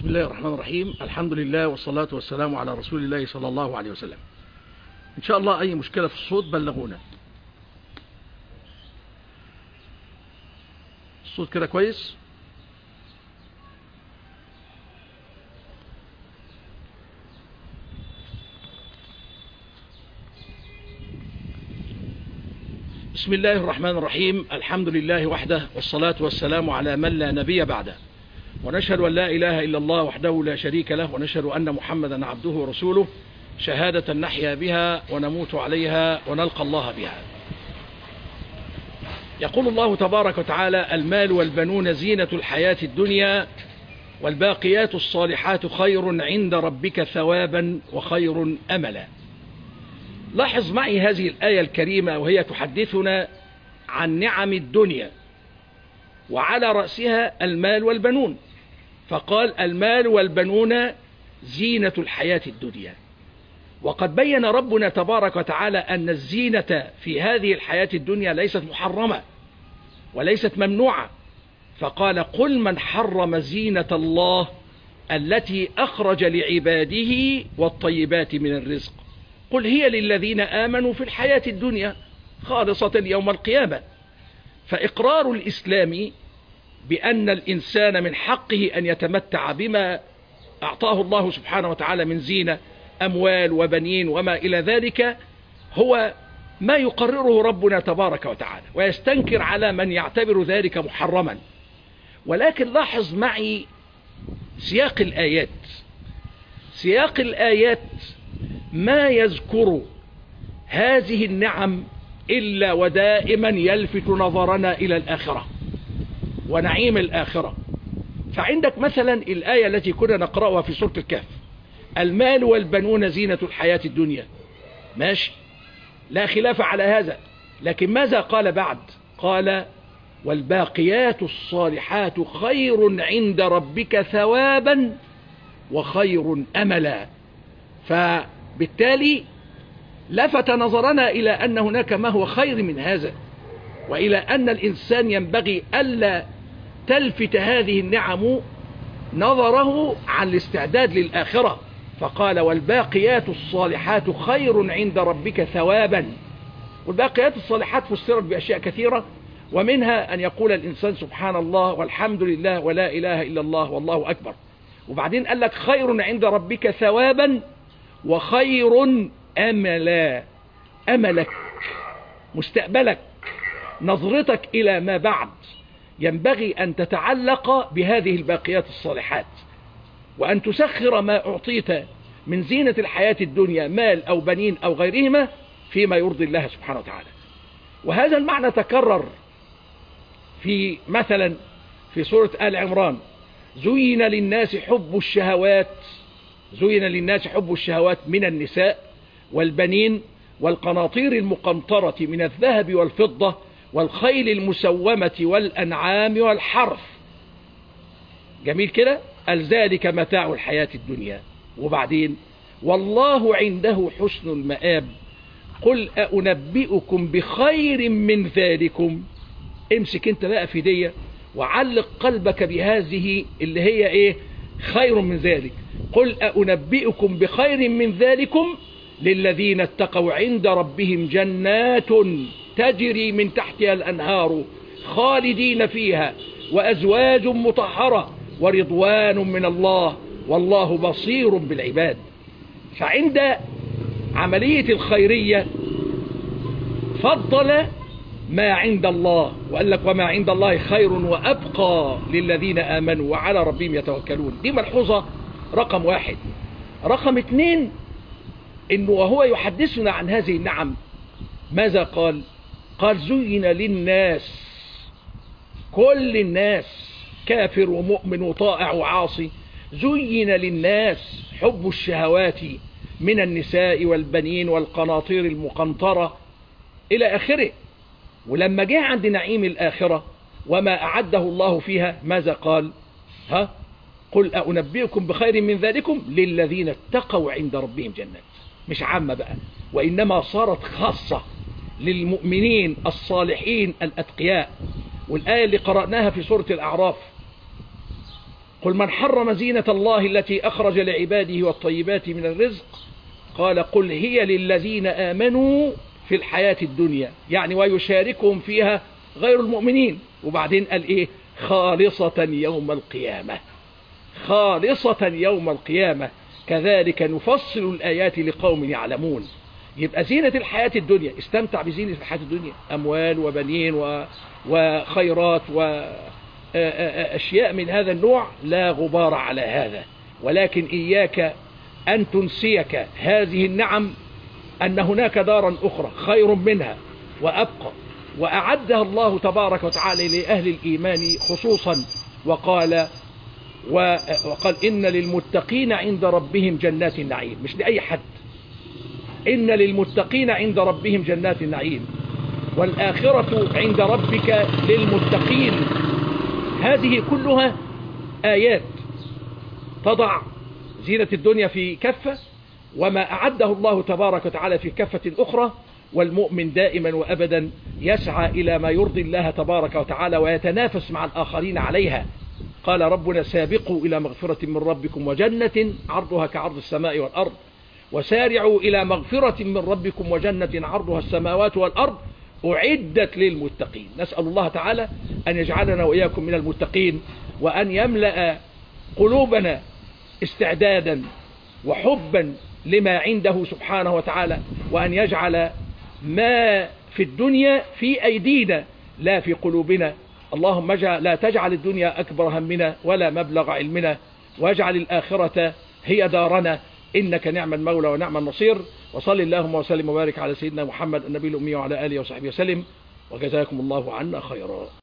بسم الله الرحمن الرحيم. الحمد لله والصلاة والسلام على رسول الله صلى الله عليه وسلم. إن شاء الله أي مشكلة في الصوت بلغونا. الصوت كده كويس؟ بسم الله الرحمن الرحيم. الحمد لله وحده والصلاة والسلام على من لا نبي بعده، ونشهد أن لا إله إلا الله وحده لا شريك له، ونشهد أن محمدا عبده ورسوله، شهادة نحيا بها ونموت عليها ونلقى الله بها. يقول الله تبارك وتعالى: المال والبنون زينة الحياة الدنيا والباقيات الصالحات خير عند ربك ثوابا وخير أملا. لاحظ معي هذه الآية الكريمة وهي تحدثنا عن نعم الدنيا، وعلى رأسها المال والبنون، فقال: المال والبنون زينة الحياة الدنيا. وقد بين ربنا تبارك وتعالى أن الزينة في هذه الحياة الدنيا ليست محرمة وليست ممنوعة، فقال: قل من حرم زينة الله التي أخرج لعباده والطيبات من الرزق قل هي للذين آمنوا في الحياة الدنيا خالصة يوم القيامة. فإقرار الإسلام بأن الإنسان من حقه أن يتمتع بما أعطاه الله سبحانه وتعالى من زينة، أموال وبنين وما إلى ذلك، هو ما يقرره ربنا تبارك وتعالى، ويستنكر على من يعتبر ذلك محرما. ولكن لاحظ معي سياق الآيات. سياق الآيات ما يذكر هذه النعم إلا ودائما يلفت نظرنا إلى الآخرة ونعيم الآخرة. فعندك مثلا الآية التي كنا نقرأها في سورة الكهف: المال والبنون زينة الحياة الدنيا، ماشي، لا خلاف على هذا. لكن ماذا قال بعد؟ قال: والباقيات الصالحات خير عند ربك ثوابا وخير أملا. فبالتالي لفت نظرنا إلى أن هناك ما هو خير من هذا، وإلى أن الإنسان ينبغي ألا تلفت هذه النعم نظره عن الاستعداد للآخرة. فقال: والباقيات الصالحات خير عند ربك ثوابا. والباقيات الصالحات فسرت بأشياء كثيرة، ومنها أن يقول الإنسان سبحان الله والحمد لله ولا إله إلا الله والله أكبر. وبعدين قال لك: خير عند ربك ثوابا وخير أملا. أملك، مستقبلك، نظرتك إلى ما بعد ينبغي أن تتعلق بهذه الباقيات الصالحات، وأن تسخر ما أعطيت من زينة الحياة الدنيا، مال أو بنين أو غيرهما، فيما يرضي الله سبحانه وتعالى. وهذا المعنى تكرر في مثلا في سورة آل عمران: زين للناس حب الشهوات من النساء والبنين والقناطير المقنطرة من الذهب والفضة والخيل المسومة والأنعام والحرث. جميل كده؟ قال: ذلك متاع الحياة الدنيا. وبعدين: والله عنده حسن المآب قل أنبئكم بخير من ذلكم. امسك انت بقى في دي وعلق قلبك بهذه اللي هي ايه؟ خير من ذلك. قل أنبئكم بخير من ذلكم للذين اتقوا عند ربهم جنات تجري من تحتها الأنهار خالدين فيها وأزواج مطهرة ورضوان من الله والله بصير بالعباد. فعند عملية الخيرية فضل ما عند الله، وقال لك: وما عند الله خير وأبقى للذين آمنوا وعلى ربهم يتوكلون. دي ملحوظة رقم واحد. رقم اتنين، إنه وهو يحدثنا عن هذه النعم ماذا قال؟ قال: زين للناس، كل الناس، كافر ومؤمن وطائع وعاصي، زين للناس حب الشهوات من النساء والبنين والقناطير المقنطرة إلى آخره. ولما جاء عند نعيم الآخرة وما أعده الله فيها ماذا قال؟ قل أنبئكم بخير من ذلكم للذين اتقوا عند ربهم جنات. مش عامة بقى، وإنما صارت خاصة للمؤمنين الصالحين الأتقياء. والآية اللي قرأناها في سورة الأعراف: قل من حرم زينة الله التي أخرج لعباده والطيبات من الرزق قال قل هي للذين آمنوا في الحياة الدنيا، يعني ويشاركهم فيها غير المؤمنين. وبعدين قال إيه؟ خالصة يوم القيامة، خالصة يوم القيامة كذلك نفصل الآيات لقوم يعلمون. يبقى زينة الحياة الدنيا، استمتع بزينة الحياة الدنيا، أموال وبنين وخيرات وأشياء من هذا النوع، لا غبار على هذا. ولكن إياك أن تنسيك هذه النعم أن هناك دارا أخرى خير منها وأبقى، وأعدها الله تبارك وتعالى لأهل الإيمان خصوصا. وقال إن للمتقين عند ربهم جنات النعيم، مش لأي حد، إن للمتقين عند ربهم جنات النعيم والآخرة عند ربك للمتقين. هذه كلها آيات تضع زينة الدنيا في كفة وما أعده الله تبارك وتعالى في كفة أخرى. والمؤمن دائما وأبدا يسعى إلى ما يرضي الله تبارك وتعالى ويتنافس مع الآخرين عليها. قال ربنا سابقوا إلى مغفرة من ربكم وجنة عرضها كعرض السماء والأرض وسارعوا إلى مغفرة من ربكم وجنة عرضها السماوات والأرض أعدت للمتقين. نسأل الله تعالى أن يجعلنا وإياكم من المتقين، وأن يملأ قلوبنا استعدادا وحبا لما عنده سبحانه وتعالى، وأن يجعل ما في الدنيا في أيدينا لا في قلوبنا. اللهم لا تجعل الدنيا أكبر همنا ولا مبلغ علمنا، واجعل الآخرة هي دارنا، إنك نعم المولى ونعم النصير. وصل اللهم وسلم وبارك على سيدنا محمد النبي الأمي وعلى آله وصحبه وسلم، وجزاكم الله عنا خيرا.